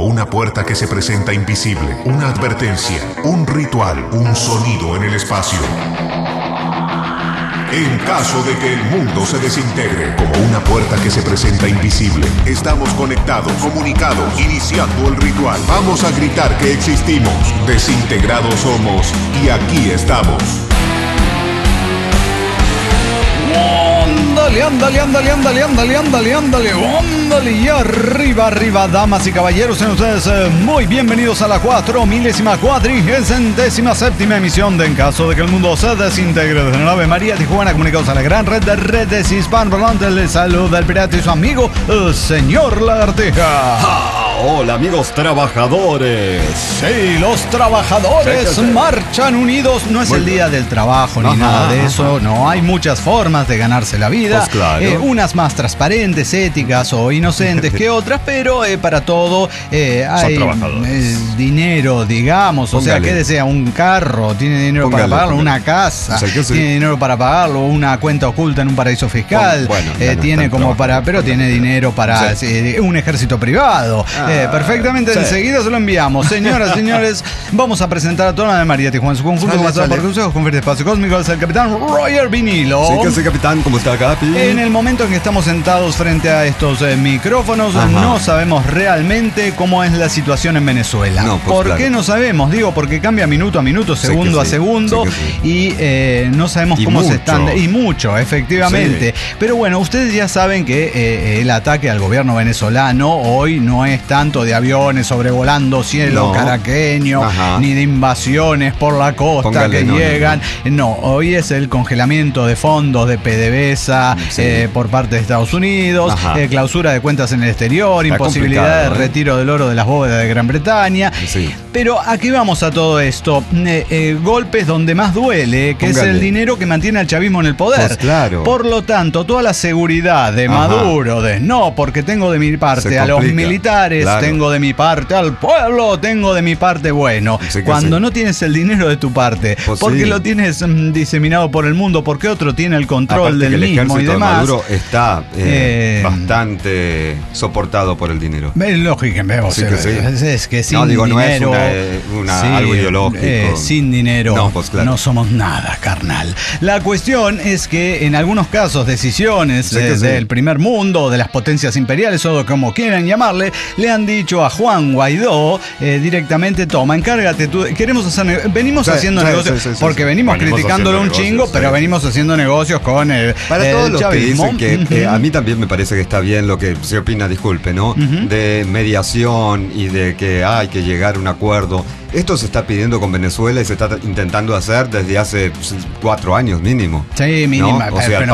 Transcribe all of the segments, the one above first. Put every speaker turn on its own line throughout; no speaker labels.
como una puerta que se presenta invisible, una advertencia, un ritual, un sonido en el espacio. En caso de que el mundo se desintegre, como una puerta que se presenta invisible, estamos conectados, comunicados, iniciando el ritual. Vamos a gritar que existimos, desintegrados somos y aquí estamos.
Ándale, y arriba, damas y caballeros, sean ustedes muy bienvenidos a la 4.457ª emisión de En Caso de que el Mundo se Desintegre desde la nave María Tijuana, comunicados a la gran red de redes hispanohablantes. Les saluda el pirata y su amigo, el señor Lagartija.
Hola amigos trabajadores.
Sí, los trabajadores marchan unidos. No es el día del trabajo ni nada de eso. No, hay muchas formas de ganarse la vida.
Pues claro.
Unas más transparentes, éticas o inocentes que otras, pero para todo hay dinero, digamos. Póngale. O sea, ¿qué desea? Un carro, tiene dinero para pagarlo, una casa, tiene dinero para pagarlo, una cuenta oculta en un paraíso fiscal, tiene como para, pero tiene dinero para un ejército privado. Perfectamente, enseguida se lo enviamos. Señoras, señores, vamos a presentar a toda la de María Tijuana, su conjunto comandado por consejos con espacio cósmico. Es el capitán Roger Vinilo.
Sí, que soy capitán, ¿cómo está, Capi?
En el momento en que estamos sentados frente a estos micrófonos, no sabemos realmente cómo es la situación en Venezuela.
No, pues,
¿Por qué no sabemos? Digo, porque cambia minuto a minuto, segundo a segundo, y no sabemos cómo se están. Y mucho, efectivamente. Sí. Pero bueno, ustedes ya saben que el ataque al gobierno venezolano hoy no es tanto de aviones sobrevolando cielo caraqueño, ni de invasiones por la costa llegan. No, hoy es el congelamiento de fondos de PDVSA por parte de Estados Unidos, clausura de cuentas en el exterior, imposibilidad de retiro del oro de las bóvedas de Gran Bretaña. Sí. Pero aquí vamos a todo esto. Golpes donde más duele, que es el dinero que mantiene al chavismo en el poder.
Pues claro.
Por lo tanto, toda la seguridad de Maduro, porque tengo de mi parte a los militares, tengo de mi parte al pueblo, tengo de mi parte, bueno. Cuando no tienes el dinero de tu parte, porque lo tienes diseminado por el mundo, porque otro tiene el control del mismo y demás.
Maduro está bastante soportado por el dinero.
Lógicamente, es que sin dinero,
no es algo ideológico.
Sin dinero no somos nada, carnal. La cuestión es que en algunos casos decisiones del primer mundo, de las potencias imperiales o como quieran llamarle, le han dicho a Juan Guaidó directamente: toma, encárgate tú. Queremos hacer venimos haciendo negocios porque venimos criticándolo un chingo, pero venimos haciendo negocios con el
todos los
chavismo.
Que dicen que a mí también me parece que está bien lo que se opina, disculpe, ¿no? De mediación y de que hay que llegar a un acuerdo. Esto se está pidiendo con Venezuela y se está intentando hacer desde hace 4 años mínimo.
Sí, mínimo, ¿no?
O sea, pero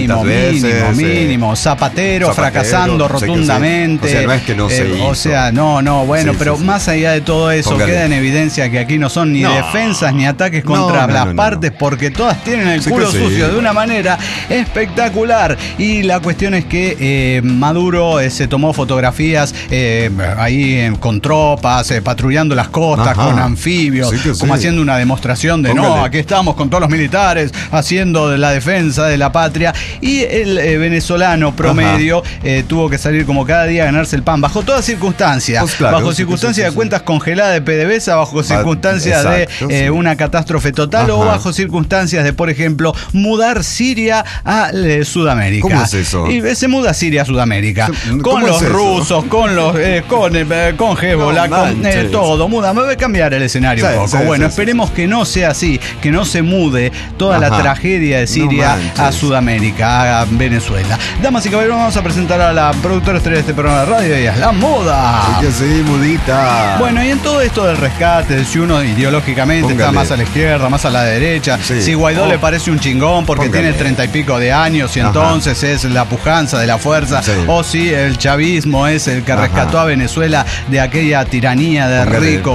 mínimo. Zapatero fracasando rotundamente.
O sea, no es que no se hizo.
O sea, pero más allá de todo eso, queda en evidencia que aquí no son ni defensas ni ataques contra las partes, porque todas tienen el culo sucio de una manera espectacular. Y la cuestión es que Maduro se tomó fotografías ahí con tropas, patrullando las costas, con anfibios, como haciendo una demostración de aquí estamos con todos los militares haciendo de la defensa de la patria. Y el venezolano promedio tuvo que salir como cada día a ganarse el pan bajo todas circunstancias, bajo circunstancias de cuentas congeladas de PDVSA, bajo circunstancias de una catástrofe total, o bajo circunstancias de, por ejemplo, mudar Siria a Sudamérica.
¿Cómo es eso?
Y se muda Siria a Sudamérica con los rusos, con los con Hezbollah, con todo. Me voy a cambiar el escenario un poco. Esperemos que no sea así, que no se mude toda la tragedia de Siria a Sudamérica, a Venezuela. Damas y caballeros, vamos a presentar a la productora estrella de este programa de radio, ella es La Moda.
Mudita.
Bueno, y en todo esto del rescate, si uno ideológicamente está más a la izquierda, más a la derecha, si Guaidó le parece un chingón porque tiene 30 y pico de años y entonces es la pujanza de la fuerza, o si el chavismo es el que rescató a Venezuela de aquella tiranía de ricos y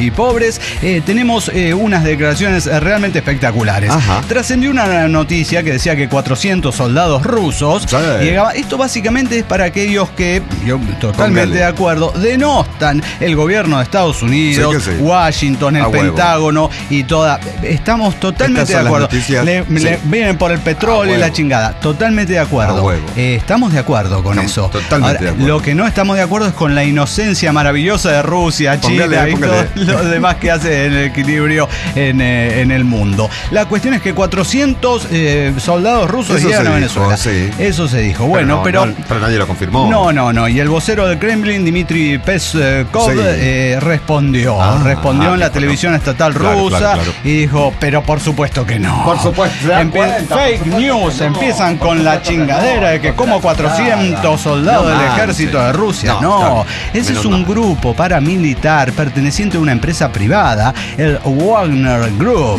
y pobres, tenemos unas declaraciones realmente espectaculares. Trascendió una noticia que decía que 400 soldados rusos llegaban. Esto básicamente es para aquellos que, yo totalmente de acuerdo, denostan el gobierno de Estados Unidos, Washington, el Pentágono y toda. Estamos totalmente de acuerdo. Vienen por el petróleo y la chingada. Totalmente de acuerdo. Estamos de acuerdo con eso.
Totalmente de acuerdo.
Lo que no estamos de acuerdo es con la inocencia maravillosa de Rusia, China y todo lo demás que hace el equilibrio en el mundo. La cuestión es que 400 soldados rusos llegan a Venezuela. Eso se dijo. Bueno, pero
nadie lo confirmó.
No. Y el vocero del Kremlin, Dmitry Peskov, respondió en la televisión estatal rusa y dijo, pero por supuesto que no.
Por supuesto.
Fake news, empiezan con la chingadera de que como 400 soldados del ejército de Rusia. Ese es un grupo paramilitar perteneciente a una empresa privada, el Wagner Group.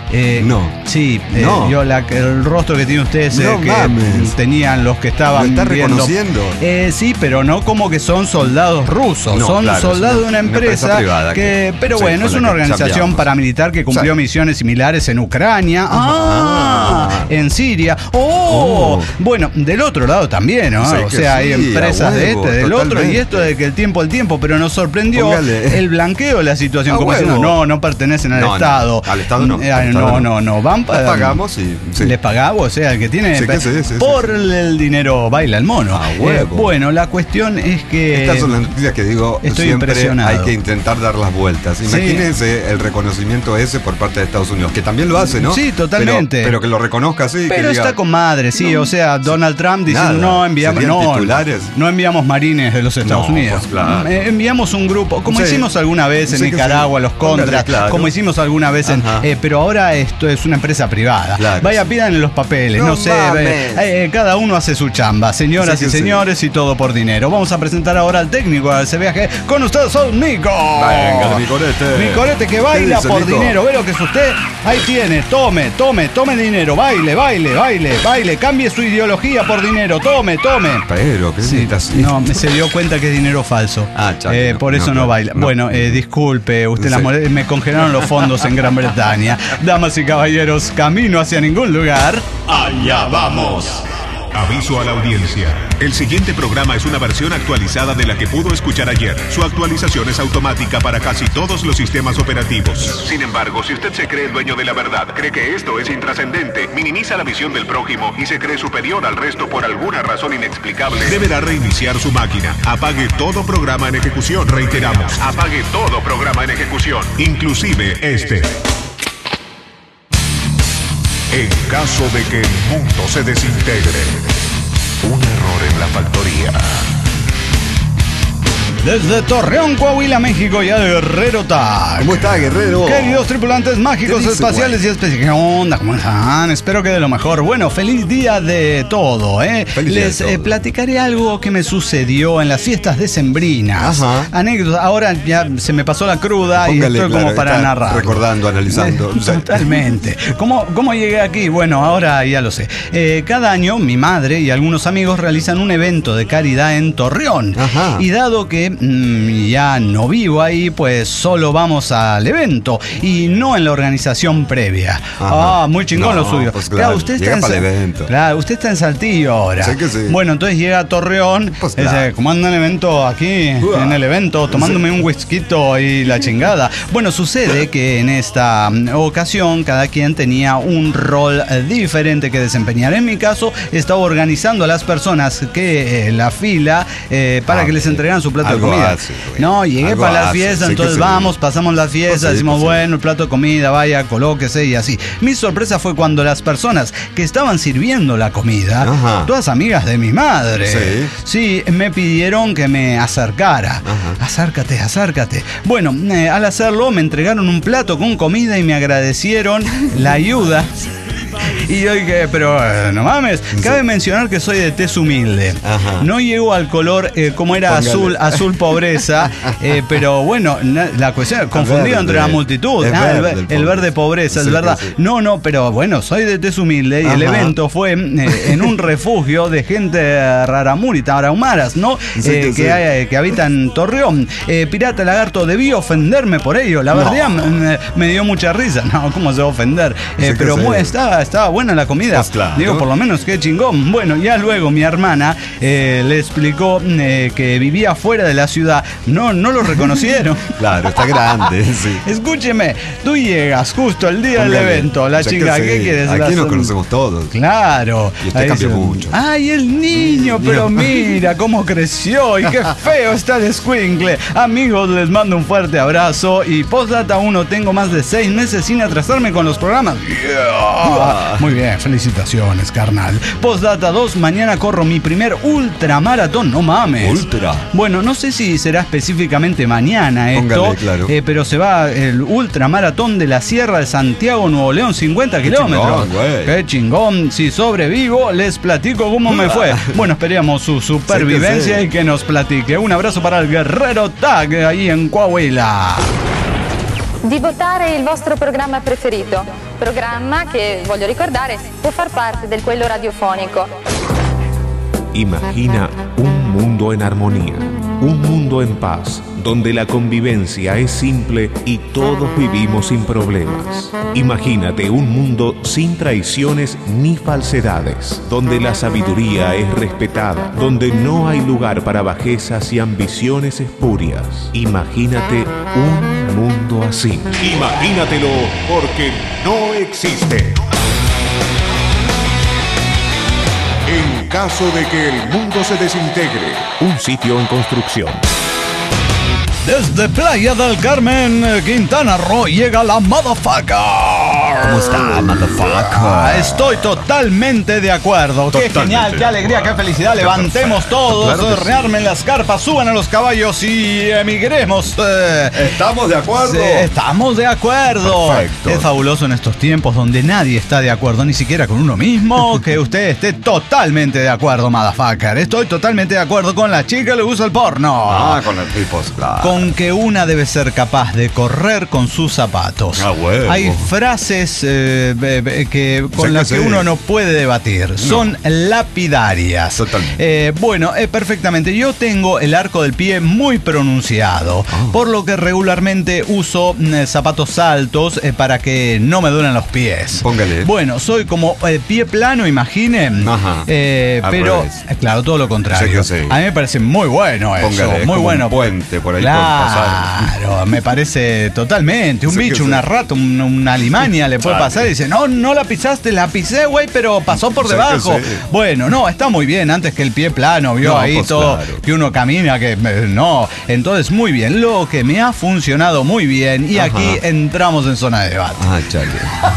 Yo el rostro que tiene usted es que tenían los que estaban
viendo.
Reconociendo? Sí, pero no como que son soldados rusos, son soldados de una empresa privada pero bueno, es una organización paramilitar que cumplió misiones similares en Ucrania, en Siria, bueno, del otro lado también, ¿no? O sea, hay empresas de del otro, y esto de que el tiempo, pero nos sorprendió el blanqueo de la situación, como diciendo, no pertenecen al Estado.
Al Estado no.
No, van para.
Les pagamos y.
Les pagamos, o sea, el que tiene. Por el dinero baila el mono. Bueno, la cuestión es que.
Estas son las noticias que digo,
estoy
siempre
impresionado.
Hay que intentar dar las vueltas. Imagínense el reconocimiento ese por parte de Estados Unidos, que también lo hace, ¿no?
Sí, totalmente.
Pero que lo reconozca así.
Pero está con madre, o sea, Donald Trump dice, no enviamos marines de los Estados Unidos.
Pues claro.
Enviamos un grupo, como hicimos alguna vez en Nicaragua, los contras, como hicimos alguna vez en. Pero ahora esto es una empresa privada. Vaya, pidan los papeles, no sé. Cada uno hace su chamba, señoras y señores, y todo por dinero. Vamos a presentar ahora al técnico de ese viaje. Con ustedes son Nico.
Venga,
Nicorete que baila por dinero. Ve lo que es usted. Ahí tiene. Tome dinero. Baile. Cambie su ideología por dinero. Tome.
Pero, ¿qué necesitas?
No, se dio cuenta que es dinero falso. Por eso no baila. Bueno, disculpe, usted me congelaron los fondos en Gran Bretaña. Damas y caballeros, camino hacia ningún lugar.
Allá vamos. Aviso a la audiencia. El siguiente programa es una versión actualizada de la que pudo escuchar ayer. Su actualización es automática para casi todos los sistemas operativos. Sin embargo, si usted se cree el dueño de la verdad, cree que esto es intrascendente, minimiza la visión del prójimo y se cree superior al resto por alguna razón inexplicable, deberá reiniciar su máquina. Apague todo programa en ejecución. Reiteramos, apague todo programa en ejecución, inclusive este. En caso de que el mundo se desintegre, un error en la factoría.
Desde Torreón, Coahuila, México, ya de Guerrero Tag.
¿Cómo está, Guerrero?
Queridos tripulantes mágicos, espaciales y especiales. ¿Qué onda? ¿Cómo están? Espero que de lo mejor. Bueno, feliz día de todo, Les platicaré algo que me sucedió en las fiestas decembrinas. Anécdotas. Ahora ya se me pasó la cruda y estoy como para narrar.
Recordando, analizando.
Totalmente. ¿Cómo llegué aquí? Bueno, ahora ya lo sé. Cada año mi madre y algunos amigos realizan un evento de caridad en Torreón. Y dado que ya no vivo ahí, pues solo vamos al evento y no en la organización previa. Muy chingón lo suyo.
Pues claro, usted está en evento.
Claro, usted está en Saltillo ahora.
Sí que sí.
Bueno, entonces llega a Torreón, pues claro. ¿Cómo anda el evento aquí? En el evento, tomándome un whisky y la chingada. Bueno, sucede que en esta ocasión cada quien tenía un rol diferente que desempeñar. En mi caso, estaba organizando a las personas que la fila para que les entregaran su plato de comida. Llegué para la fiesta, entonces pasamos la fiesta, decimos, bueno, el plato de comida, vaya, colóquese y así. Mi sorpresa fue cuando las personas que estaban sirviendo la comida, todas amigas de mi madre, me pidieron que me acercara. Acércate. Bueno, al hacerlo me entregaron un plato con comida y me agradecieron la ayuda. Y yo dije, pero no mames. Cabe mencionar que soy de tez humilde. Ajá. No llego al color como era azul pobreza, pero bueno, la cuestión, confundido entre la multitud. El verde pobreza, es verdad. Sí. No, pero bueno, soy de tez humilde y el evento fue en un refugio de gente raramuri, tarahumaras, ¿no? Que habitan Torreón. Pirata Lagarto, debí ofenderme por ello. La verdad me dio mucha risa. No, ¿cómo se va a ofender? Pero estaba buena la comida. Pues claro. Digo, por lo menos qué chingón. Bueno, ya luego mi hermana le explicó que vivía fuera de la ciudad. No lo reconocieron.
Claro, está grande, sí.
Escúcheme, tú llegas justo el día del evento. La chinga, ¿qué quieres?
Aquí nos conocemos todos.
Claro.
Y usted cambió mucho.
Ay, el niño, pero mira cómo creció y qué feo está el escuincle. Amigos, les mando un fuerte abrazo. Y postdata 1, tengo más de 6 meses sin atrasarme con los programas. Muy bien, felicitaciones, carnal. Postdata 2, mañana corro mi primer ultramaratón. No mames.
Ultra.
Bueno, no sé si será específicamente mañana esto.
Póngale, claro.
Pero se va el ultramaratón de la Sierra de Santiago, Nuevo León, 50 kilómetros. Qué chingón. Si sobrevivo, les platico cómo me fue. Bueno, esperemos su supervivencia y que nos platique. Un abrazo para el Guerrero Tag ahí en Coahuila.
Di votare il vostro programma preferito. Programma che, voglio ricordare, può far parte del quello radiofonico.
Imagina un mundo en armonía, un mundo en paz, donde la convivencia es simple y todos vivimos sin problemas. Imagínate un mundo sin traiciones ni falsedades, donde la sabiduría es respetada, donde no hay lugar para bajezas y ambiciones espurias. Imagínate un mundo así. Imagínatelo, porque no existe.
En caso de que el mundo se desintegre.
Un sitio en construcción.
Desde Playa del Carmen, Quintana Roo, llega la Motherfucker.
¿Cómo está, Motherfucker?
Estoy totalmente de acuerdo. Qué genial, qué alegría, qué felicidad. Levantemos todos, rearmen las carpas, suban a los caballos y emigremos.
¿Estamos de acuerdo?
Sí, estamos de acuerdo.
Perfecto.
Es fabuloso en estos tiempos donde nadie está de acuerdo, ni siquiera con uno mismo, que usted esté totalmente de acuerdo, Motherfucker. Estoy totalmente de acuerdo con la chica que le gusta el porno.
Con el tipo, claro.
Con que una debe ser capaz de correr con sus zapatos.
Bueno.
Hay frases con las que uno no puede debatir. No. Son lapidarias.
Totalmente.
Perfectamente. Yo tengo el arco del pie muy pronunciado, por lo que regularmente uso zapatos altos para que no me duelen los pies.
Póngale.
Bueno, soy como pie plano, imagine.
Ajá.
Pero, claro, todo lo contrario.
Sí.
A mí me parece muy bueno eso.
Póngale,
muy bueno.
Un puente por ahí.
Claro, me parece totalmente. Un bicho, una rata, una alimaña le puede pasar y dice, no la pisaste, la pisé, güey, pero pasó por debajo. Bueno, no, está muy bien. Antes que el pie plano, vio ahí pues todo, claro, que uno camina, que no. Entonces, muy bien. Lo que me ha funcionado muy bien, y aquí entramos en zona de debate.
Chale.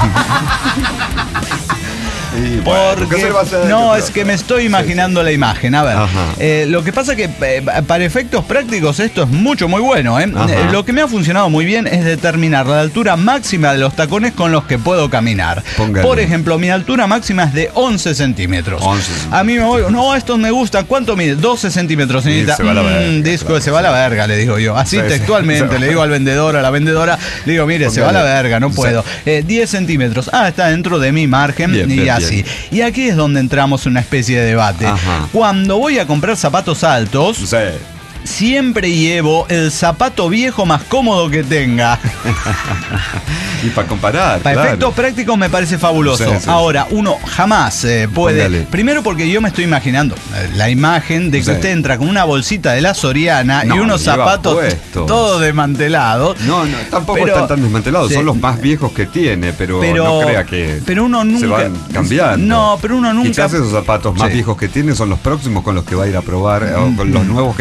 Es que me estoy imaginando la imagen. A ver, lo que pasa que para efectos prácticos esto es muy bueno. Lo que me ha funcionado muy bien es determinar la altura máxima de los tacones con los que puedo caminar.
Póngale.
Por ejemplo, mi altura máxima es de 11 centímetros. A mí me voy, estos me gustan. ¿Cuánto mide? 12 centímetros. Señorita.
Se va a la verga.
Disco, se va a la verga, le digo yo. Así textualmente, le digo al vendedor, a la vendedora, le digo, mire, se va a la verga, no puedo. 10 centímetros. Está dentro de mi margen y así. Y aquí es donde entramos en una especie de debate. Cuando voy a comprar zapatos altos, siempre llevo el zapato viejo más cómodo que tenga.
Y para comparar.
Para efectos prácticos me parece fabuloso. Ahora, uno jamás puede. Póngale. Primero porque yo me estoy imaginando la imagen de que usted entra con una bolsita de la Soriana y unos zapatos todos desmantelados.
No, tampoco están tan desmantelados. Son los más viejos que tiene, pero no crea que
uno nunca,
se van cambiando.
No, pero uno nunca.
Quizás esos zapatos más viejos que tiene son los próximos con los que va a ir a probar, o con los nuevos que acaba de comprar.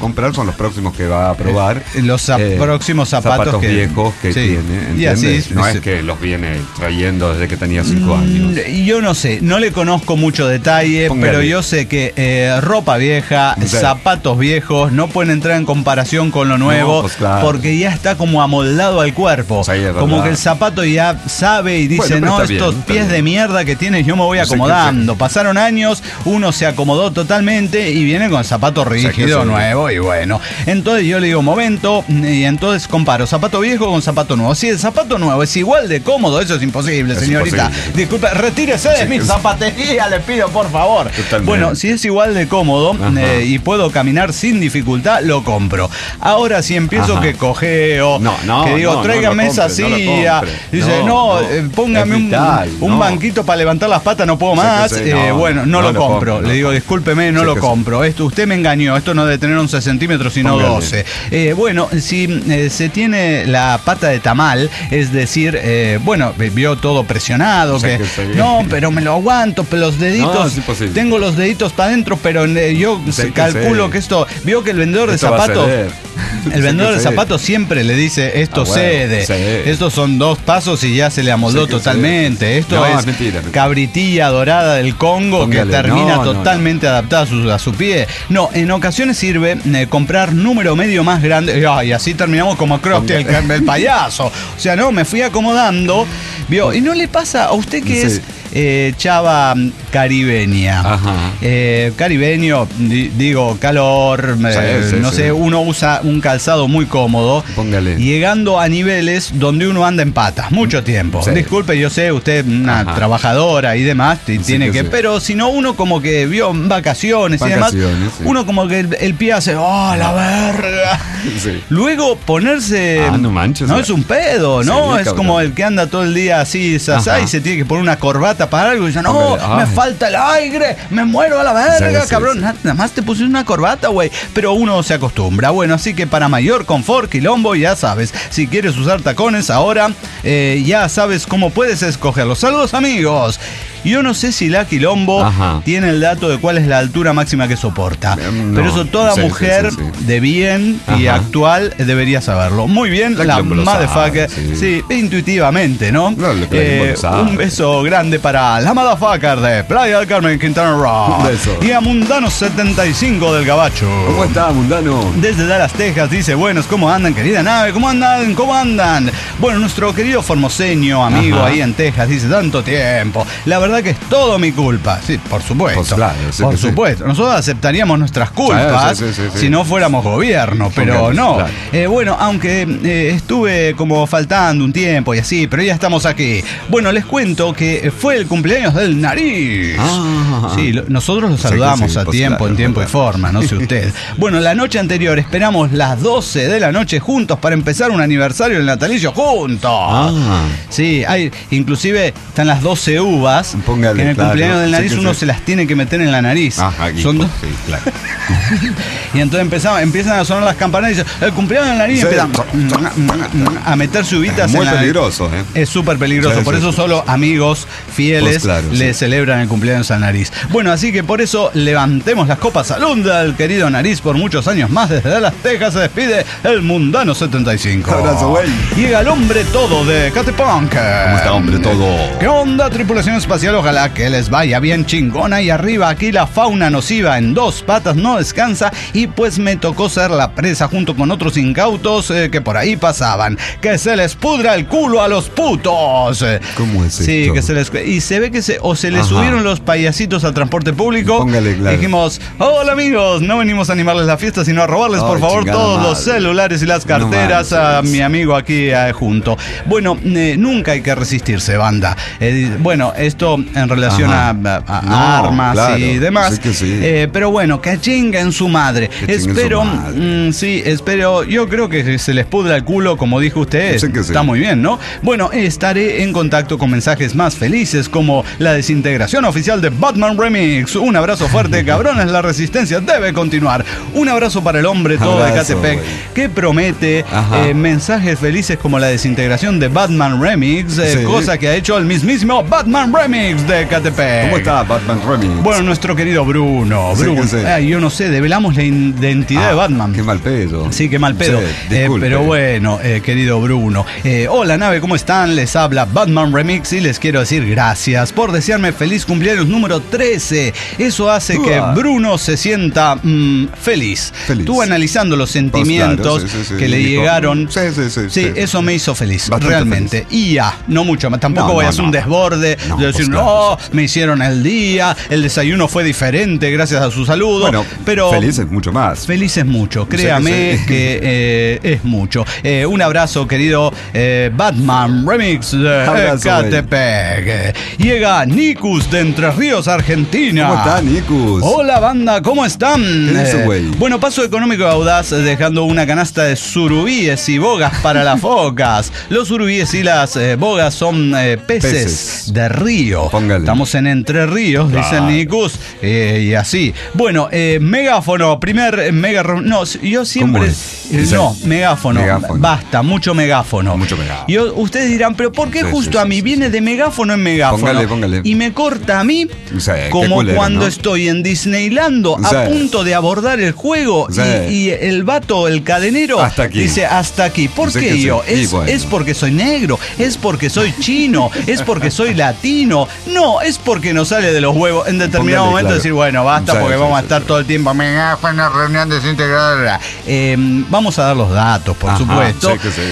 comprar son los próximos que va a probar.
Los próximos zapatos
viejos que tiene, ¿entiendes?
Y así,
no es que los viene trayendo desde que tenía 5 años.
Yo no sé, no le conozco mucho detalle, pero yo sé que ropa vieja, zapatos viejos no pueden entrar en comparación con lo nuevo,
pues claro,
porque ya está como amoldado al cuerpo.
Sí,
como que el zapato ya sabe y dice, no, estos pies de mierda que tienes yo me voy acomodando. Pasaron años, uno se acomodó totalmente y viene con zapato rígido, nuevo, y bueno. Entonces yo le digo, momento, y entonces comparo zapato viejo con zapato nuevo. Si el zapato nuevo es igual de cómodo, eso es imposible, señorita. Disculpe, retírese de mi zapatería, le pido, por favor. Totalmente. Bueno, si es igual de cómodo y puedo caminar sin dificultad, lo compro. Ahora si empiezo que cojeo, que digo, tráigame esa silla, dice, póngame un banquito para levantar las patas, no puedo más, bueno, no lo compro. Le digo, discúlpeme, no lo compro. Esto usted me engañó, esto no debe tener 11 centímetros sino 12. Bueno, si se tiene la pata de tamal, es decir, bueno, vio todo presionado, pero me lo aguanto, pero los deditos, tengo los deditos para adentro, pero yo calculo que esto, vio que el vendedor de zapatos, el vendedor de zapatos siempre le dice, esto cede, estos son 2 pasos y ya se le amoldó totalmente, esto es mentira. Cabritilla dorada del Congo que termina totalmente adaptada a su pie. No, en ocasiones sirve comprar número medio más grande, y así terminamos como Krusty el payaso. O sea, no, me fui acomodando, vio, y no le pasa a usted que es chava caribeña. Caribeño, digo, calor, no sé, uno usa un calzado muy cómodo.
Póngale.
Llegando a niveles donde uno anda en patas mucho tiempo. Disculpe, yo sé, usted una trabajadora y demás, tiene que, pero si no, uno como que vio vacaciones y demás, uno como que el pie hace, la verga. Luego ponerse, no es un pedo, ¿no? Es como el que anda todo el día así, sasá, y se tiene que poner una corbata para algo y dice, me falta el aire, me muero a la verga, cabrón. Nada más te puse una corbata, güey. Pero uno se acostumbra. Bueno, así que para mayor confort, quilombo, ya sabes, si quieres usar tacones ahora, ya sabes cómo puedes escogerlos. Saludos, amigos. Yo no sé si la Quilombo tiene el dato de cuál es la altura máxima que soporta. Pero eso toda mujer de bien y actual debería saberlo. Muy bien, la motherfucker. Sí, intuitivamente, ¿no? Un beso grande para la motherfucker de Playa del Carmen, Quintana Roo. Y a Mundano 75 del Gabacho.
¿Cómo está, Mundano?
Desde Dallas, Texas, dice, buenos, ¿cómo andan, querida nave? ¿Cómo andan? ¿Cómo andan? Bueno, nuestro querido formoseño amigo ahí en Texas dice, tanto tiempo. La verdad que es todo mi culpa. Sí, por supuesto. Pues claro, por supuesto. Nosotros aceptaríamos nuestras culpas si no fuéramos gobierno, pero no. Claro. Bueno, aunque estuve como faltando un tiempo y así, pero ya estamos aquí. Bueno, les cuento que fue el cumpleaños del Nariz. Sí, nosotros lo saludamos a tiempo, claro, en tiempo y forma, no sé usted. Bueno, la noche anterior esperamos las 12 de la noche juntos para empezar un aniversario del natalicio juntos. Sí, inclusive están las 12 uvas. Que en el cumpleaños del Nariz uno se las tiene que meter en la nariz. Son dos. Sí, claro. Y entonces empiezan a sonar las campanas y dicen, el cumpleaños del Nariz, empiezan a meter sus uvitas en la nariz. Muy peligroso, Es súper peligroso. Por eso solo amigos fieles le celebran el cumpleaños al Nariz. Bueno, así que por eso levantemos las copas. Salud al querido Nariz por muchos años más. Desde Dallas, Texas se despide el Mundano 75.
Abrazo, güey.
Llega el hombre todo de Catepunk.
¿Cómo está, hombre todo?
¿Qué onda, tripulación espacial? Ojalá que les vaya bien chingona. Y arriba aquí la fauna nociva en 2 patas no descansa. Y pues me tocó ser la presa junto con otros incautos que por ahí pasaban. Que se les pudra el culo a los putos.
¿Cómo es
Sí,
esto?
Que se les... Y se ve que se les subieron los payasitos al transporte público.
Póngale, claro.
Dijimos, hola amigos, no venimos a animarles la fiesta, sino a robarles por favor todos los celulares y las carteras a mi amigo aquí junto. Bueno, nunca hay que resistirse, banda. Bueno, esto en relación a armas y demás. Pero bueno, que chinguen su madre. Espero, espero, yo creo que se les pudra el culo, como dijo usted. Está muy bien, ¿no? Bueno, estaré en contacto con mensajes más felices como la desintegración oficial de Batman Remix. Un abrazo fuerte, cabrones, la resistencia debe continuar. Un abrazo para el hombre todo de Catepec, que promete mensajes felices como la desintegración de Batman Remix, cosa que ha hecho el mismísimo Batman Remix. Remix de Ecatepec.
¿Cómo está Batman Remix?
Bueno, nuestro querido Bruno.
Sí,
Yo no sé, develamos la identidad de Batman.
Qué mal pedo.
Sí, qué mal pedo. Pero bueno, querido Bruno. Hola, nave, ¿cómo están? Les habla Batman Remix y les quiero decir gracias por desearme feliz cumpleaños número 13. Eso hace que Bruno se sienta feliz. Estuve analizando los sentimientos que le llegaron. Sí, eso me hizo feliz, realmente. Feliz. Y ya, no mucho más. Tampoco voy a hacer un desborde de decir, me hicieron el día, el desayuno fue diferente gracias a su saludo. Bueno, pero
feliz es mucho más.
Feliz es mucho, créame que es mucho. Un abrazo, querido Batman Remix de Ecatepec. Llega Nicus de Entre Ríos, Argentina.
¿Cómo está, Nicus?
Hola, banda, ¿cómo están?
¿Qué dice, güey?
Bueno, paso económico y audaz dejando una canasta de surubíes y bogas para las focas. Los surubíes y las bogas son peces de río.
Póngale.
Estamos en Entre Ríos, dice Nicus, y así. Bueno, megáfono, primer megáfono. No, yo siempre. Megáfono. Basta, mucho megáfono. Ustedes dirán, ¿pero por qué justo a mí? Viene de megáfono en megáfono.
Póngale.
Y me corta a mí, como culero, cuando estoy en Disneylando a punto de abordar el juego y el vato, el cadenero, dice hasta aquí. ¿Por qué yo? ¿Es porque soy negro? ¿Es porque soy chino? ¿Es porque soy latino? No, es porque nos sale de los huevos en determinado momento decir, bueno, basta porque vamos a estar todo el tiempo megáfono, reunión desintegrada. Vamos a dar los datos, por supuesto.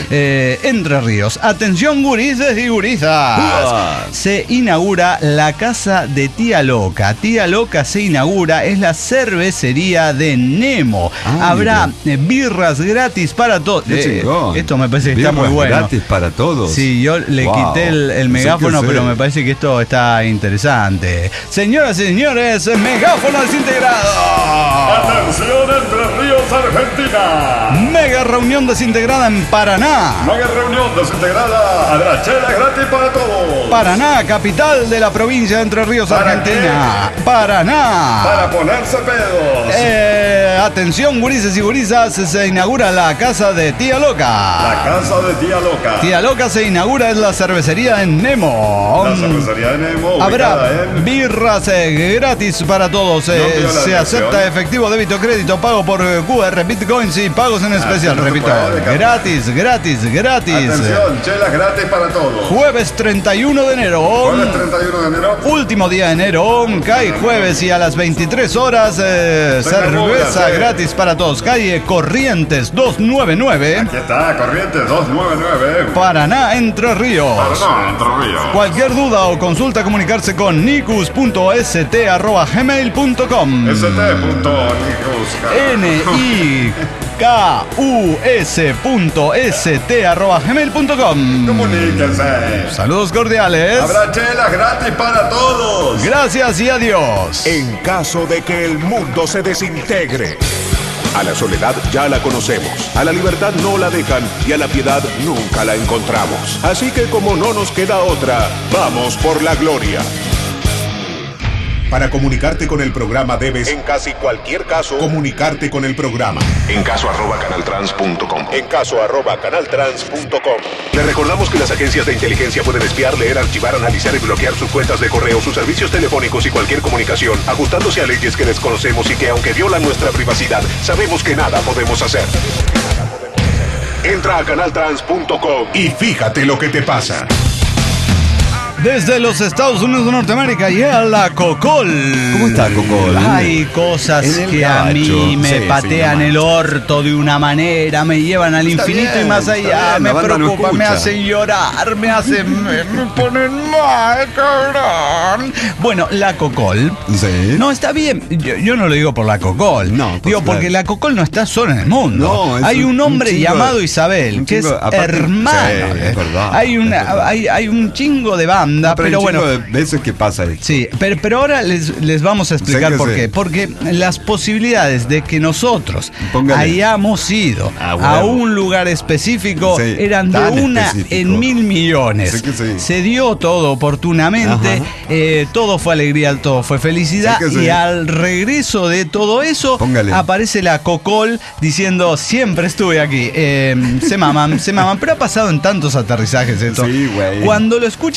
Entre Ríos. Atención, gurises y gurisas. Se inaugura la casa de Tía Loca. Tía Loca se inaugura, es la cervecería de Nemo. Habrá birras gratis para todos. Esto me parece que está muy bueno.
Gratis para todos.
Sí, yo le quité el megáfono, pero me parece que esto está interesante. Señoras y señores, megáfono desintegrado.
Atención, Entre Ríos, Argentina.
Mega reunión desintegrada en Paraná.
Mega reunión desintegrada. Habrá chela gratis para todos.
Paraná, capital de la provincia de Entre Ríos, Argentina. Paraná.
Para ponerse pedos.
Atención, gurises y gurisas, se inaugura la casa de Tía Loca.
La casa de Tía Loca.
Tía Loca se inaugura en la cervecería de Nemo.
La cervecería de Nemo.
Habrá birras gratis para todos. Se acepta efectivo, débito, crédito, pago por QR, bitcoins y pagos en especial. Repito, gratis.
Atención, chelas gratis para todos.
Jueves 31 de enero. Último día de enero. Cae jueves y a las 23 horas cerveza gratis para todos. Calle Corrientes 299.
Aquí está, Corrientes 299.
Paraná, Entre Ríos. Cualquier duda o consulta, comunicarse con nicus.st@gmail.com. nikus.st@gmail.com.
Comuníquense.
Saludos cordiales.
Habrá chelas gratis para todos.
Gracias y adiós.
En caso de que el mundo se desintegre. A la soledad ya la conocemos, a la libertad no la dejan y a la piedad nunca la encontramos. Así que como no nos queda otra, vamos por la gloria.
Para comunicarte con el programa debes,
en casi cualquier caso,
comunicarte con el programa.
En caso @canaltrans.com.
En caso @canaltrans.com.
Le recordamos que las agencias de inteligencia pueden espiar, leer, archivar, analizar y bloquear sus cuentas de correo, sus servicios telefónicos y cualquier comunicación, ajustándose a leyes que desconocemos y que, aunque violan nuestra privacidad, sabemos que nada podemos hacer. Entra a canaltrans.com
y fíjate lo que te pasa.
Desde los Estados Unidos de Norteamérica llega la Cocol.
¿Cómo está, Cocol?
Hay cosas que a mí me patean el orto de una manera, me llevan al infinito y más allá, me preocupa, me hacen llorar, me ponen mal, cabrón. Bueno, la Cocol.
Sí.
No, está bien. Yo no lo digo por la Cocol.
No,
digo porque la Cocol no está sola en el mundo.
No,
hay un hombre llamado Isabel, que es hermano.
Sí, es verdad.
Hay un chingo de banda. Pero bueno,
de veces que pasa esto.
Sí, pero ahora les vamos a explicar por qué. Porque las posibilidades de que nosotros hayamos ido a un lugar específico eran de una en 1.000 millones. Se dio todo oportunamente, todo fue alegría, todo fue felicidad. Y al regreso de todo eso, aparece la Cocol diciendo, siempre estuve aquí. Se maman, pero ha pasado en tantos aterrizajes esto.
Sí, güey.
Cuando lo escuche la banda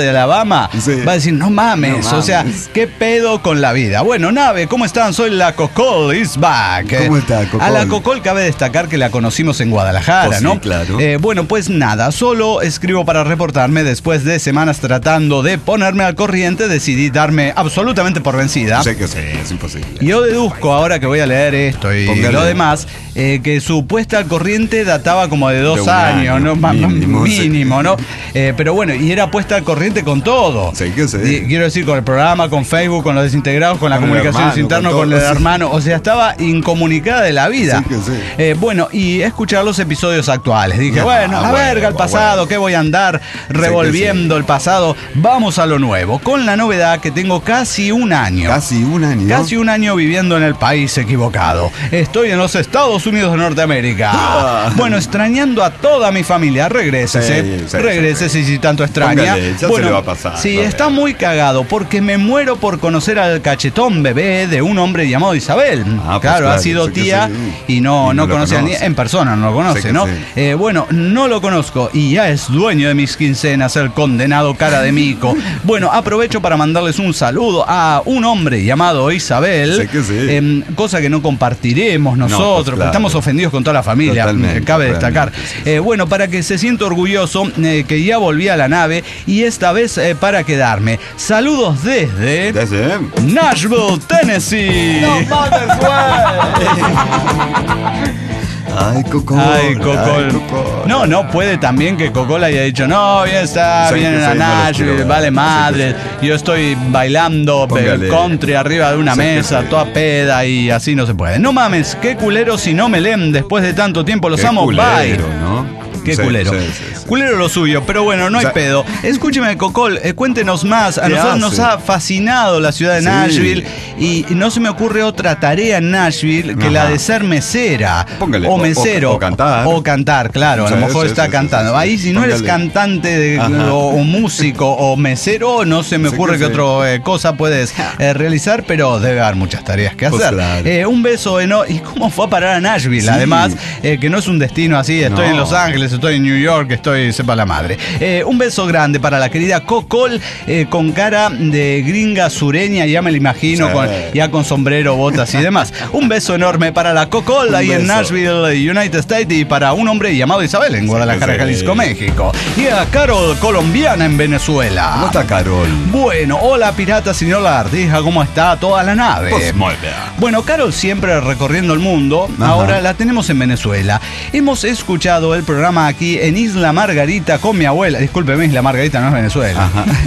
de Alabama, va a decir, no mames, o sea, ¿qué pedo con la vida? Bueno, Nave, ¿cómo están? Soy la Cocol is back.
¿Cómo está, Cocol?
A la Cocol cabe destacar que la conocimos en Guadalajara, ¿no?
Sí, claro.
Bueno, pues nada, solo escribo para reportarme. Después de semanas tratando de ponerme al corriente, decidí darme absolutamente por vencida.
Sé que sí, es imposible.
Yo deduzco, ahora que voy a leer esto y lo demás, que su puesta al corriente databa como de 2 años, ¿no? Mínimo, ¿no? Pero bueno, y era puesta al corriente con todo.
Sí, que sí.
Quiero decir, con el programa, con Facebook, con los desintegrados, con las comunicaciones internas, con el hermano. O sea, estaba incomunicada de la vida.
Sí, que sí.
Bueno, y escuchar los episodios actuales. Dije, bueno, la verga, el pasado, ¿qué voy a andar revolviendo el pasado? Vamos a lo nuevo, con la novedad que tengo casi un año.
Casi un año.
Casi un año viviendo en el país equivocado. Estoy en los Estados Unidos de Norteamérica. Bueno, extrañando a toda mi familia. Regrésese. Regrésese si tanto extraña.
Póngale, ya
bueno,
se le va a pasar.
Sí, está muy cagado porque me muero por conocer al cachetón bebé de un hombre llamado Isabel. Claro, ha sido tía y no conoce ni en persona, no lo conoce, ¿no? Sí. Bueno, no lo conozco y ya es dueño de mis quincenas, el condenado cara de mico. Bueno, aprovecho para mandarles un saludo a un hombre llamado Isabel, cosa que no compartiremos nosotros, porque estamos ofendidos con toda la familia, cabe destacar. Bueno, para que se sienta orgulloso que ya volví a la nave y esta vez para quedarme. Saludos desde Nashville, Tennessee.
¡No mames, Ay, Cocol.
Ay, Cocol. No puede también que Cocol haya dicho, no, ya está, vienen a Nashville, vale madre. Yo estoy bailando country arriba de una mesa, toda peda y así no se puede. No mames, qué culero si no me leen después de tanto tiempo, los amo, bye.
¿No?
Qué culero. Culero lo suyo, pero bueno, no hay pedo. Escúcheme, Cocol, cuéntenos más. A nosotros nos ha fascinado la ciudad de Nashville y no se me ocurre otra tarea en Nashville que la de ser mesera.
Póngale,
o mesero.
O cantar.
O cantar, claro. A lo mejor está cantando. Ahí si no eres cantante o músico o mesero, no se me ocurre qué otra cosa puedes realizar, pero debe haber muchas tareas que hacer. Claro. Un beso ¿Y cómo fue a parar a Nashville? Además, que no es un destino así, estoy en Los Ángeles, estoy en New York, sepa la madre. Un beso grande para la querida Cocol, con cara de gringa sureña, ya me la imagino, ya con sombrero, botas y demás. Un beso enorme para la Cocol ahí en Nashville, United States, y para un hombre llamado Isabel en Guadalajara, Jalisco, México. Y a Carol, colombiana en Venezuela.
¿Cómo está Carol?
Bueno, hola pirata, señor Lagartija, ¿cómo está toda la nave?
Pues muy bien.
Bueno, Carol siempre recorriendo el mundo, ahora la tenemos en Venezuela. Hemos escuchado el programa aquí en Isla Margarita con mi abuela. Discúlpeme, Isla Margarita no es Venezuela.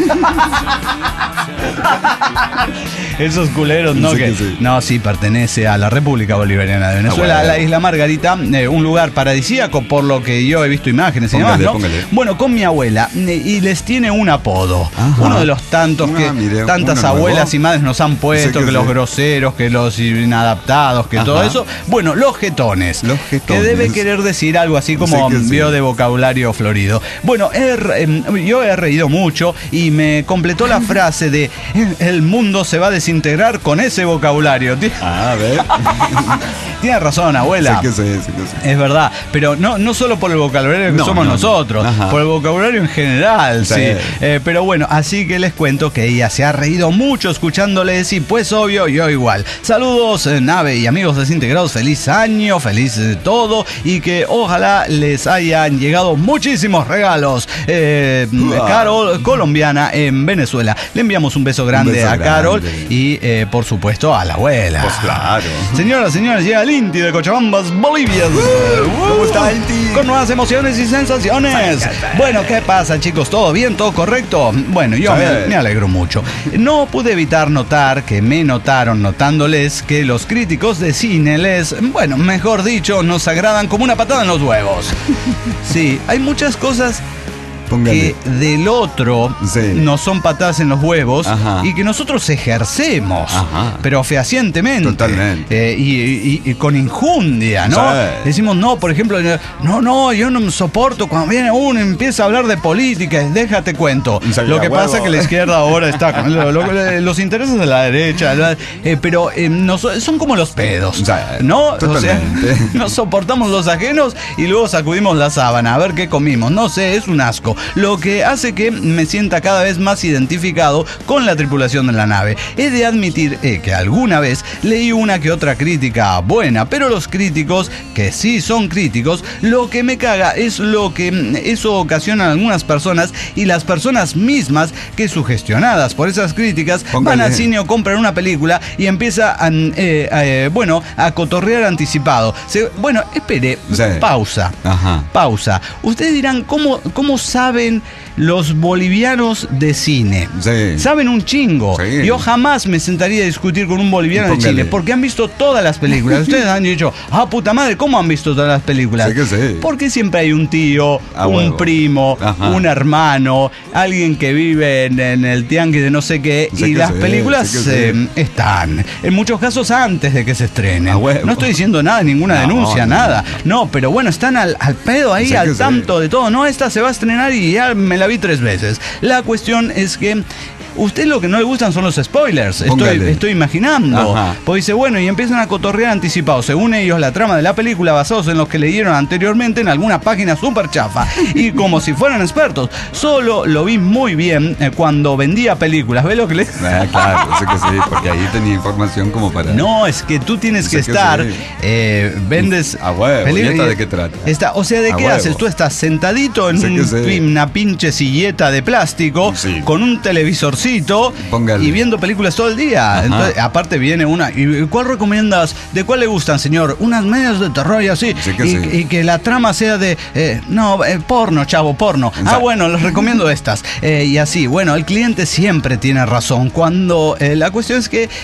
Esos culeros, ¿no? No, sí, pertenece a la República Bolivariana de Venezuela, a la Isla Margarita, un lugar paradisíaco, por lo que yo he visto imágenes y demás, ¿no? Bueno, con mi abuela, y les tiene un apodo. Uno de los tantos que tantas abuelas y madres nos han puesto, que los groseros, que los inadaptados, que todo eso. Bueno, los jetones. Que debe querer decir algo así como vio de vocabulario florido. Bueno, yo he reído mucho y me completó la frase de el mundo se va a desintegrar con ese vocabulario.
A ver.
Tiene razón, abuela.
Sí.
Es verdad, pero no solo por el vocabulario que somos nosotros, por el vocabulario en general, sí. Pero bueno, así que les cuento que ella se ha reído mucho escuchándoles y pues obvio, yo igual. Saludos, Nave y amigos desintegrados, feliz año, feliz todo y que ojalá les hayan llegado muchísimos regalos. Carol, colombiana en Venezuela. Le enviamos un beso grande a Carol y por supuesto a la abuela.
Pues claro.
Señoras, llega el Inti de Cochabambas, Bolivia.
¿Cómo está, Inti?
Con nuevas emociones y sensaciones. Bueno, ¿qué pasa, chicos? ¿Todo bien? ¿Todo correcto? Bueno, yo me alegro mucho. No pude evitar notar que me notaron notándoles que los críticos de cine bueno, mejor dicho, nos agradan como una patada en los huevos. Sí, hay muchas cosas que del otro no son patadas en los huevos y que nosotros ejercemos, pero fehacientemente.
Totalmente.
Y con injundia, ¿no? Decimos, no, por ejemplo, yo no me soporto cuando viene uno y empieza a hablar de política, déjate cuento. Lo que pasa es que la izquierda ahora está con los intereses de la derecha, pero son como los pedos, ¿no? O sea, no soportamos los ajenos y luego sacudimos la sábana a ver qué comimos. No sé, es un asco. lo que hace que me sienta cada vez más identificado con la tripulación de la nave. He de admitir que alguna vez leí una que otra crítica buena, pero los críticos, que sí son críticos, lo que me caga es lo que eso ocasiona en algunas personas, y las personas mismas que, sugestionadas por esas críticas, van al cine o compran una película y empieza a cotorrear anticipado. Bueno, espere, sí. Pausa. Ajá. Pausa. Ustedes dirán, ¿cómo saben los bolivianos de cine? Sí. Saben un chingo. Sí. Yo jamás me sentaría a discutir con un boliviano de Chile, porque han visto todas las películas. Ustedes han dicho, puta madre, ¿cómo han visto todas las películas? Sí que sí. Porque siempre hay un tío, un primo, un hermano, alguien que vive en el tianguis de no sé qué, sí, y las películas están, en muchos casos, antes de que se estrenen. No estoy diciendo nada, ninguna denuncia, nada. No, pero bueno, están al pedo ahí, sí, al tanto de todo. No, esta se va a estrenar y ya me la vi 3 veces. La cuestión es que usted lo que no le gustan son los spoilers. Estoy imaginando. Pues dice, bueno, y empiezan a cotorrear anticipados, según ellos, la trama de la película, basados en los que leyeron anteriormente en alguna página súper chafa. Y como si fueran expertos. Solo lo vi muy bien cuando vendía películas. ¿Ves lo que le...?
Claro, sé que sí, porque ahí tenía información como para...
No, es que tú tienes que estar... Sí. Vendes...
¿Y esta de qué trata?
O sea, ¿de qué haces? Tú estás sentadito en una pinche silleta de plástico, con un televisor y viendo películas todo el día. Entonces, aparte viene una. ¿Y cuál recomiendas? ¿De cuál le gustan, señor? Unas medias de terror y así. Sí que y que la trama sea de. Porno, chavo, porno. Exacto. Bueno, les recomiendo estas. Y así. Bueno, el cliente siempre tiene razón. Cuando la cuestión es que,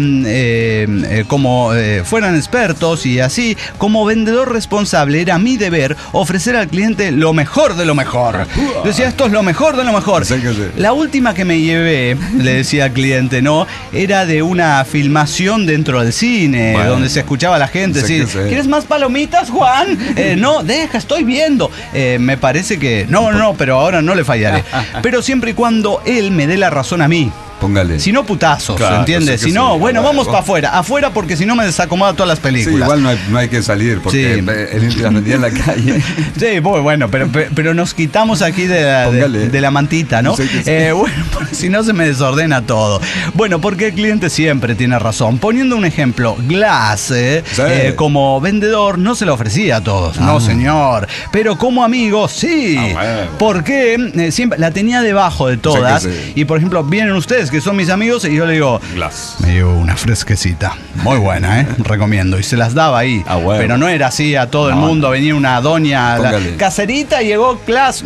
como fueran expertos y así, como vendedor responsable, era mi deber ofrecer al cliente lo mejor de lo mejor. Decía, esto es lo mejor de lo mejor. Sí. La última que me llevé, le decía al cliente, ¿no? Era de una filmación dentro del cine, donde se escuchaba a la gente decir, ¿quieres más palomitas, Juan? No, estoy viendo. Me parece que... No, pero ahora no le fallaré. Pero siempre y cuando él me dé la razón a mí.
Póngale.
Si no, putazos, claro, ¿entiendes? Si no, vamos para afuera. Afuera, porque si no me desacomoda todas las películas.
Sí, igual no hay que salir, porque él las vendía en la calle.
Sí, bueno, pero nos quitamos aquí de la mantita, ¿no? Bueno, si no se me desordena todo. Bueno, porque el cliente siempre tiene razón. Poniendo un ejemplo, Glass, como vendedor, no se lo ofrecía a todos. No, señor. Pero como amigo, sí. Porque siempre la tenía debajo de todas. Y, por ejemplo, vienen ustedes, que son mis amigos, y yo le digo,
Glass,
me dio una fresquecita muy buena, recomiendo, y se las daba ahí, pero no era así a todo el mundo. Venía una doña caserita y llegó Glass,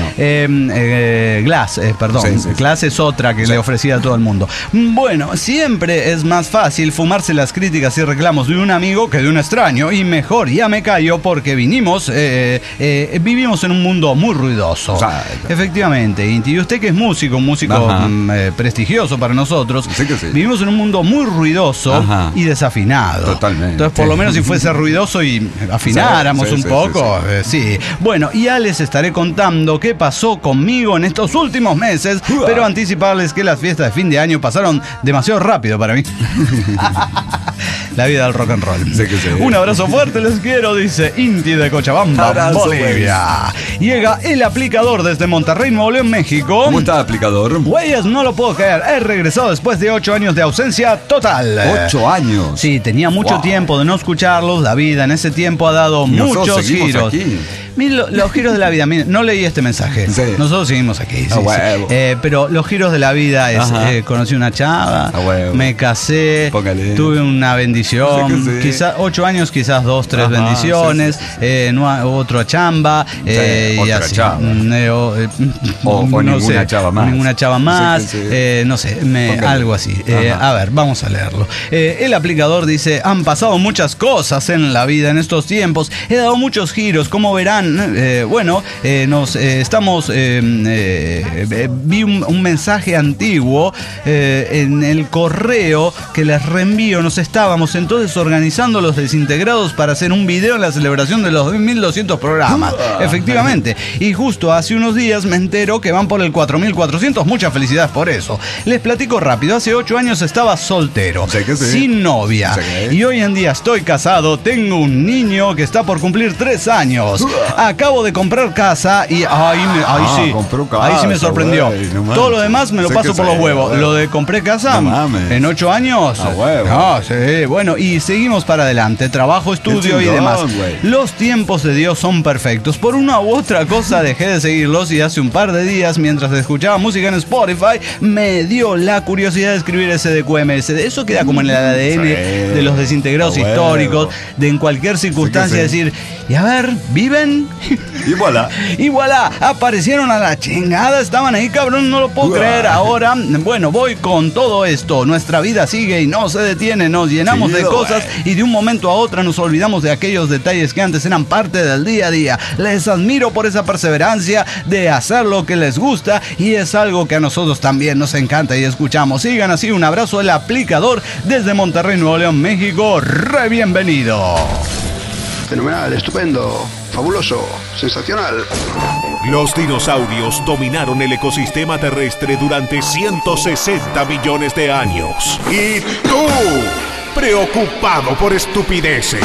Glass, perdón, Glass es otra que le ofrecía a todo el mundo. Bueno, siempre es más fácil fumarse las críticas y reclamos de un amigo que de un extraño, y mejor ya me callo, porque vivimos en un mundo muy ruidoso. Efectivamente, y usted que es músico prestigioso para nosotros, vivimos en un mundo muy ruidoso y desafinado.
Totalmente.
Entonces, por lo menos si fuese ruidoso y afináramos un poco, sí. Bueno, y ya les estaré contando qué pasó conmigo en estos últimos meses, pero anticiparles que las fiestas de fin de año pasaron demasiado rápido para mí. La vida del rock and roll. Un abrazo fuerte les quiero, dice Inti de Cochabamba, Bolivia. Llega el aplicador desde Monterrey, Nuevo León, México.
¿Cómo está, aplicador?
Güeyes, no lo puedo creer. He regresado después de 8 años de ausencia total.
8 años.
Sí, tenía mucho tiempo de no escucharlos. La vida en ese tiempo ha dado muchos giros. Aquí. Los giros de la vida, no leí este mensaje. Nosotros seguimos aquí. Pero los giros de la vida es, conocí una chava, me casé, tuve una bendición, quizás 8 años, quizás 2, 3 bendiciones, otra chamba, y así.
Ninguna chava más.
Ninguna chava más, no sé, algo así. A ver, vamos a leerlo. El aplicador dice, han pasado muchas cosas en la vida en estos tiempos, he dado muchos giros, como verán. Estamos vi un mensaje antiguo en el correo que les reenvío. Nos estábamos entonces organizando los desintegrados para hacer un video en la celebración de los 1200 programas. Efectivamente. Y justo hace unos días me entero que van por el 4400. Muchas felicidades por eso. Les platico rápido. Hace 8 años estaba soltero, sin novia. Y hoy en día estoy casado. Tengo un niño que está por cumplir 3 años. Acabo de comprar casa y sí.
Compró casa,
ahí sí me sorprendió.
No,
todo lo demás me lo paso por los huevos. Lo de compré casa en 8 años. Sí, bueno, y seguimos para adelante. Trabajo, estudio y demás. Los tiempos de Dios son perfectos. Por una u otra cosa dejé de seguirlos y hace un par de días, mientras escuchaba música en Spotify, me dio la curiosidad de escribir ese DQMS. Eso queda como en el ADN de los desintegrados históricos, de en cualquier circunstancia decir, y a ver, ¿viven?
Y voilà.
Y voilà, aparecieron a la chingada, estaban ahí, cabrón, no lo puedo creer. Ahora, bueno, voy con todo esto. Nuestra vida sigue y no se detiene, nos llenamos de cosas y de un momento a otro nos olvidamos de aquellos detalles que antes eran parte del día a día. Les admiro por esa perseverancia de hacer lo que les gusta y es algo que a nosotros también nos encanta y escuchamos. Sigan así, un abrazo del aplicador desde Monterrey, Nuevo León, México. Re bienvenido.
Fenomenal, estupendo, fabuloso, sensacional.
Los dinosaurios dominaron el ecosistema terrestre durante 160 millones de años. Y tú, preocupado por estupideces.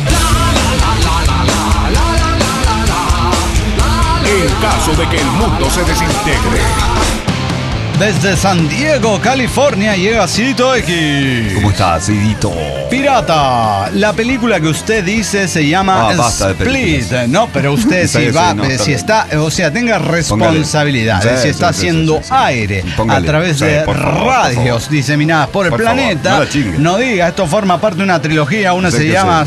En caso de que el mundo se desintegre.
Desde San Diego, California, llega Cidito X.
¿Cómo estás, Cidito?
Pirata. La película que usted dice se llama Split. No, pero usted si está, o sea, tenga responsabilidad. Si está haciendo aire a través de radios diseminadas por el planeta, no diga, esto forma parte de una trilogía. Una se llama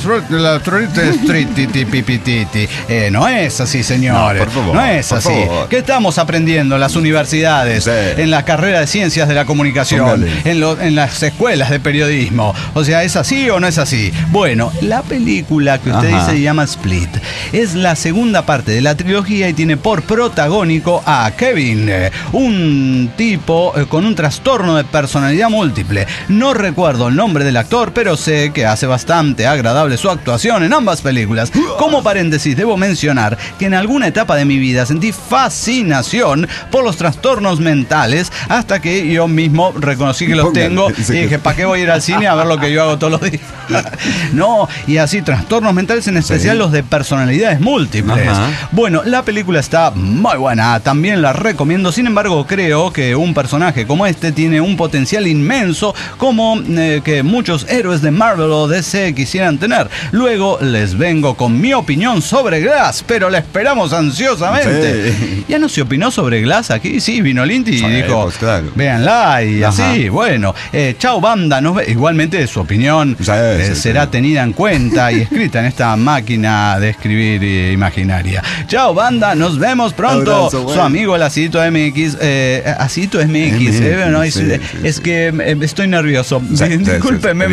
no es así, señores. No es así. ¿Qué estamos aprendiendo en las universidades? En la carrera de ciencias de la comunicación, en las escuelas de periodismo. O sea, ¿es así o no es así? Bueno, la película que usted dice se llama Split. Es la segunda parte de la trilogía y tiene por protagónico a Kevin, un tipo con un trastorno de personalidad múltiple. No recuerdo el nombre del actor, pero sé que hace bastante agradable su actuación en ambas películas. Como paréntesis, debo mencionar que en alguna etapa de mi vida sentí fascinación por los trastornos mentales hasta que yo mismo reconocí que los tengo y dije, ¿para qué voy a ir al cine a ver lo que yo hago todos los días? No, y así, trastornos mentales, en especial los de personalidades múltiples. Bueno, la película está muy buena, también la recomiendo. Sin embargo, creo que un personaje como este tiene un potencial inmenso, como que muchos héroes de Marvel o DC quisieran tener. Luego les vengo con mi opinión sobre Glass, pero la esperamos ansiosamente. ¿Ya no se opinó sobre Glass aquí? Sí, vino Lindy y dijo, véanla y así, bueno. Chao, banda. Igualmente su opinión será tenida en cuenta y escrita en esta máquina de escribir imaginaria. Chao, banda. Nos vemos pronto. Su amigo el Acidito MX. Acidito MX. Es que estoy nervioso. Discúlpeme,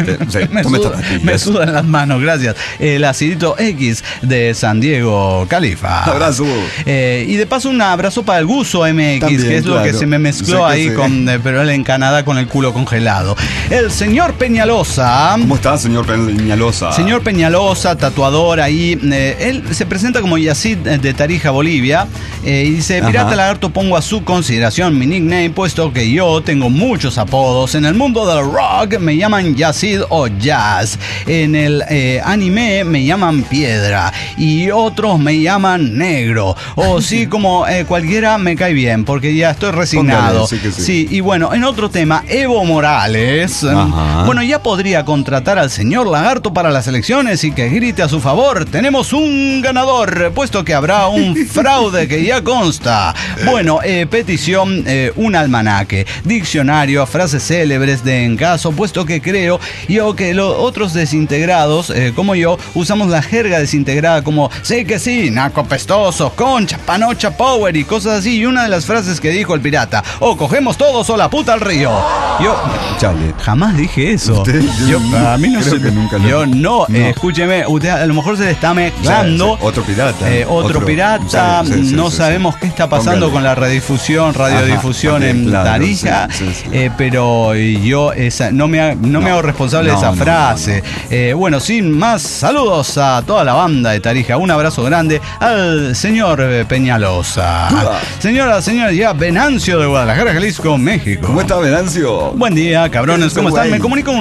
me sudan las manos. Gracias. El Acidito X de San Diego, Califa.
Abrazo.
Y de paso un abrazo para el Guso MX, también, que es lo que se me mezcló ahí pero él en Canadá con el culo congelado. El señor Peñalosa.
¿Cómo está, señor Peñalosa?
Señor Peñalosa, tatuador ahí. Él se presenta como Yacid de Tarija, Bolivia. Y dice, Pirata Lagarto, pongo a su consideración mi nickname, puesto que yo tengo muchos apodos. En el mundo del rock me llaman Yacid o Jazz. En el anime me llaman Piedra. Y otros me llaman Negro. O sí, como cualquiera me cae bien, porque ya estoy resignado. Sí, y bueno, en otro tema, Evo Morales. Bueno, ya podría contratar al señor Lagarto para las elecciones y que grite a su favor. Tenemos un ganador, puesto que habrá un fraude que ya consta. Bueno, petición, un almanaque, diccionario, frases célebres de en caso, puesto que creo yo que los otros desintegrados, como yo, usamos la jerga desintegrada como sí que sí, naco pestoso, concha, panocha, power y cosas así. Y una de las frases que dijo el pirata, o cogemos todos o la puta al río. Yo jamás dije eso. A mí no se nunca yo no. Escúcheme, usted a lo mejor se le está mezclando
otro pirata,
otro pirata. No sabemos qué está pasando con la radiodifusión en Tarija, pero yo no me hago responsable de esa frase. Bueno, sin más, saludos a toda la banda de Tarija. Un abrazo grande al señor Peñalosa. Señoras, señores, ya Venancio de Guadalajara, Jalisco, México.
¿Cómo está, Venancio?
Buen día, cabrones, ¿cómo están? Me comunico con ustedes para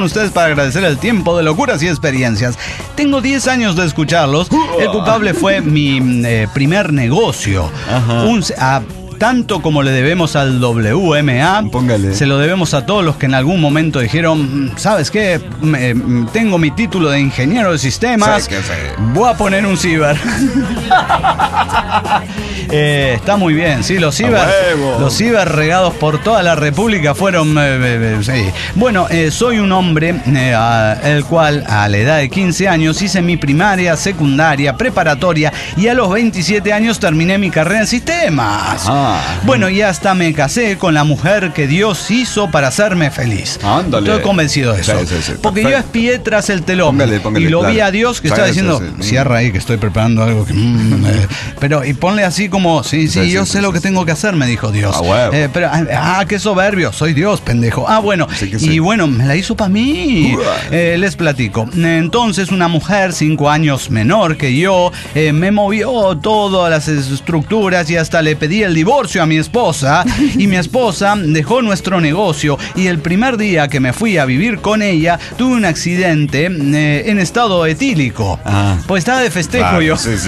para agradecer el tiempo de locuras y experiencias. Tengo 10 años de escucharlos. El culpable fue mi primer negocio. Tanto como le debemos al WMA,
Póngale.
se lo debemos a todos los que en algún momento dijeron, ¿sabes qué? Tengo mi título de ingeniero de sistemas, voy a poner un ciber. Está muy bien, sí, los ciber regados por toda la República fueron... sí. Bueno, soy un hombre el cual a la edad de 15 años hice mi primaria, secundaria, preparatoria y a los 27 años terminé mi carrera en sistemas. Bueno, y hasta me casé con la mujer que Dios hizo para hacerme feliz.
Ándale.
Estoy convencido de eso.
Sí.
Porque yo espié tras el telón y lo vi a Dios que estaba diciendo, cierra ahí que estoy preparando algo que... pero, y ponle así como, yo sé lo que tengo que hacer, me dijo Dios. Pero, qué soberbio, soy Dios, pendejo. Bueno, y bueno, me la hizo para mí. Les platico. Entonces, una mujer 5 años menor que yo, me movió todas las estructuras y hasta le pedí el divorcio a mi esposa, y mi esposa dejó nuestro negocio, y el primer día que me fui a vivir con ella tuve un accidente en estado etílico. Pues estaba de festejo yo. Sí.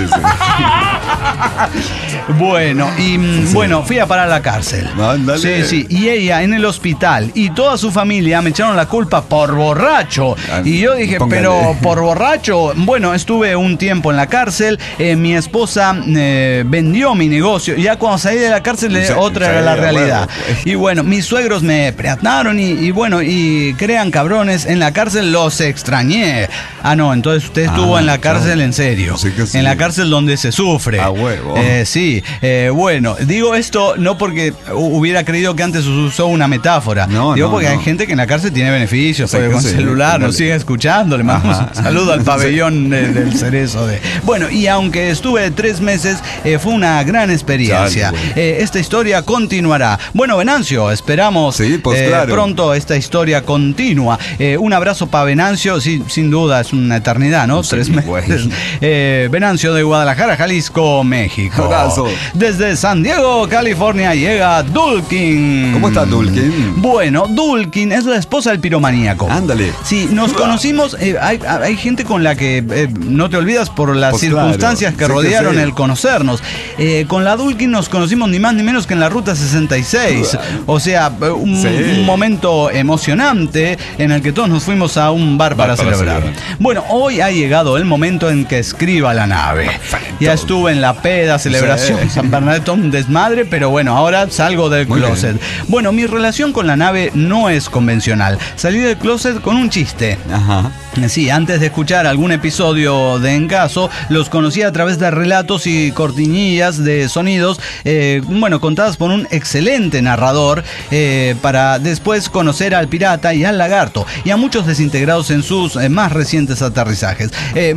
Bueno, fui a parar a la cárcel.
Ándale.
Sí, y ella en el hospital y toda su familia me echaron la culpa por borracho. Y yo dije, pero por borracho. Bueno, estuve un tiempo en la cárcel, mi esposa vendió mi negocio, y ya cuando salí de la cárcel otra era la realidad. Y bueno, mis suegros me preataron y crean cabrones, en la cárcel los extrañé. No, entonces usted estuvo en la cárcel en serio. Sí. En la cárcel donde se sufre. Sí, bueno, digo esto no porque hubiera creído que antes usó una metáfora. Digo porque hay gente que en la cárcel tiene beneficios, porque con celular nos sigue escuchando. Le mandamos un saludo al pabellón del Cerezo. Bueno, y aunque estuve 3 meses, fue una gran experiencia. Esta historia continuará. Bueno, Venancio, esperamos pronto esta historia continua. Un abrazo para Venancio, sí, sin duda es una eternidad, ¿no? 3 meses. Venancio de Guadalajara, Jalisco, México.
Abrazo.
Desde San Diego, California, llega Dulkin.
¿Cómo está Dulkin?
Bueno, Dulkin es la esposa del piromaníaco.
Ándale.
Sí, nos conocimos. Hay gente con la que no te olvidas por las circunstancias que rodearon el conocernos. Con la Dulkin nos conocimos ni más ni menos que en la Ruta 66. O sea, un momento emocionante en el que todos nos fuimos a un bar para celebrar. Bueno, hoy ha llegado el momento en que escriba la nave. Perfecto. Ya estuve en la peda, celebración, San Bernardo, un desmadre, pero bueno, ahora salgo del closet. Bueno, mi relación con la nave no es convencional. Salí del closet con un chiste. Sí, antes de escuchar algún episodio de En Caso, los conocí a través de relatos y cortinillas de sonidos, contadas por un excelente narrador, para después conocer al pirata y al lagarto, y a muchos desintegrados en sus más recientes aterrizajes.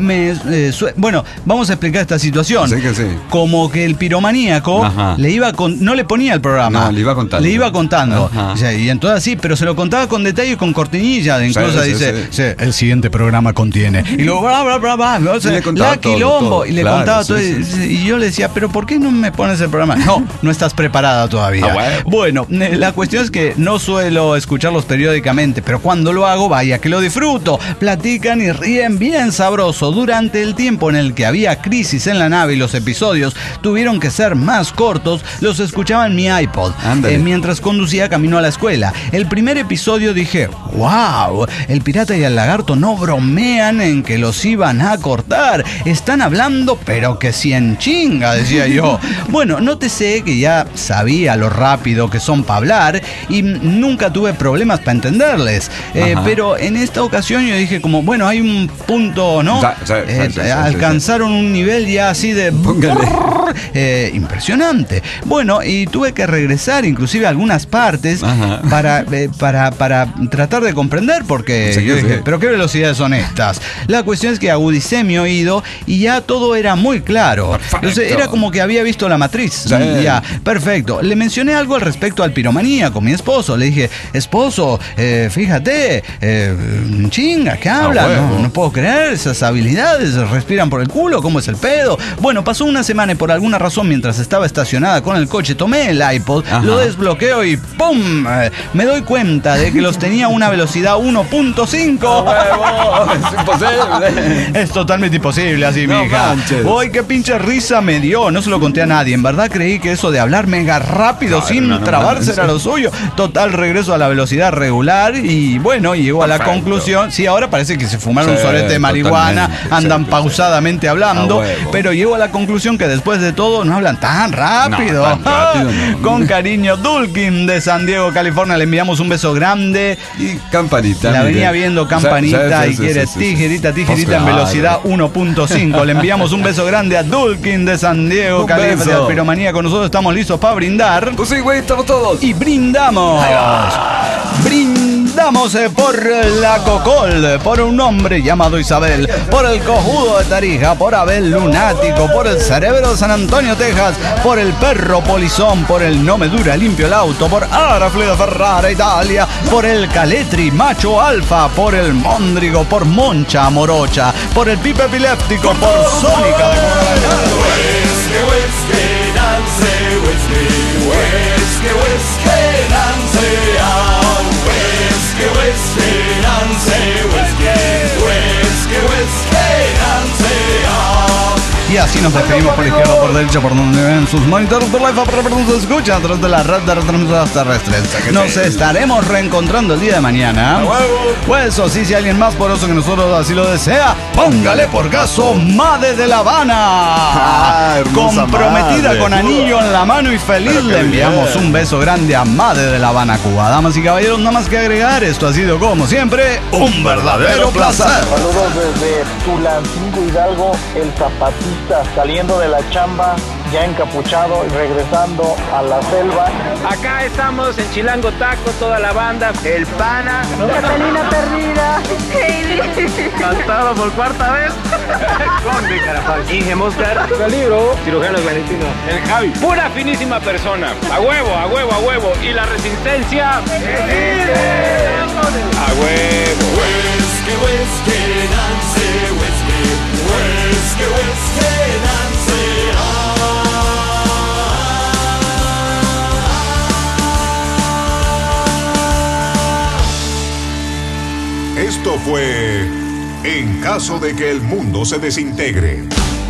Vamos a explicar esta situación. Como que el piromaníaco no le ponía el programa.
No, le iba contando.
O sea, y entonces sí, pero se lo contaba con detalle y con cortinilla. Incluso dice, el siguiente programa contiene. Y luego, o sea, la quilombo. Y le contaba todo. Y yo le decía, pero ¿por qué no me pones el programa? No estás preparada todavía. Bueno, la cuestión es que no suelo escucharlos periódicamente, pero cuando lo hago, vaya que lo disfruto. Platican y ríen bien sabroso. Durante el tiempo en el que había crisis en la nave y los episodios tuvieron que ser más cortos, los escuchaba en mi iPod mientras conducía camino a la escuela. El primer episodio dije, wow, el pirata y el lagarto no bromean en que los iban a cortar. Están hablando, pero que si en chinga, decía yo. Bueno, nótese que ya sabía lo rápido que son para hablar y nunca tuve problemas para entenderles. Pero en esta ocasión yo dije como, bueno, hay un punto, ¿no? Alcanzaron un nivel ya así de... impresionante. Bueno, y tuve que regresar inclusive a algunas partes para tratar de comprender, porque yo dije, pero qué velocidades son estas. La cuestión es que agudicé mi oído y ya todo era muy claro. Entonces era como que había visto La Matriz. Ya, perfecto. Le mencioné algo al respecto al piromaníaco, mi esposo. Le dije, esposo, fíjate, chinga, ¿qué habla? No puedo creer, esas habilidades respiran por el culo, ¿cómo es el pedo? Bueno, pasó una semana y por alguna razón, mientras estaba estacionada con el coche, tomé el iPod, lo desbloqueo y ¡pum! Me doy cuenta de que los tenía a una velocidad 1.5.
Es imposible.
Es totalmente imposible así, mija. Uy, qué pinche risa me dio. No se lo conté a nadie. En verdad creí que eso de hablar mega rápido sin trabarse era lo suyo. Total, regreso a la velocidad regular y bueno, llegó a la conclusión. Sí, ahora parece que se fumaron un sorete de marihuana, andan pausadamente hablando, pero llego a la conclusión que después de todo no hablan tan rápido. Con cariño, Dulkin de San Diego, California, le enviamos un beso grande.
Y Campanita.
La venía viendo Campanita y quiere tijerita en velocidad 1.5. Le enviamos un beso grande a Dulkin de San Diego, California. Piromanía, con nosotros estamos listos para brindar.
Pues sí, güey, estamos todos.
Y brindamos. Brindamos por la Cocol, por un hombre llamado Isabel, por el cojudo de Tarija, por Abel Lunático, por el cerebro de San Antonio, Texas, por el perro polizón, por el no me dura limpio el auto, por Arafle de Ferrara, Italia, por el Caletri, macho alfa, por el Móndrigo, por Moncha Morocha, por el Pipe Epiléptico, por Sónica de Y así nos despedimos por izquierda, por derecha, por donde ven sus monitores, por live, por donde se escucha a través de la red de retransmisoras terrestres. Nos estaremos reencontrando el día de mañana. Pues eso sí, si alguien más poroso que nosotros así lo desea, póngale por caso Made de La Habana. Comprometida Made, con anillo en la mano y feliz, le enviamos un beso grande a Made de La Habana, Cuba. Damas y caballeros, nada más que agregar, esto ha sido como siempre un verdadero placer.
Saludos desde Tulancingo Hidalgo, el zapatista saliendo de la chamba, ya encapuchado y regresando a la selva.
Acá estamos en Chilango Taco, toda la banda, el Pana,
Catalina Perdida, Heidi,
cantado por cuarta vez, Conde Carapaz, Inge Moscar, Calibro, Cirujano Valentino, el Javi, pura finísima persona, a huevo, a huevo, a huevo, y la resistencia, a huevo. Whisky, whisky, Nancy, whisky, whisky, whisky, Nancy,
Esto fue En caso de que el mundo se desintegre.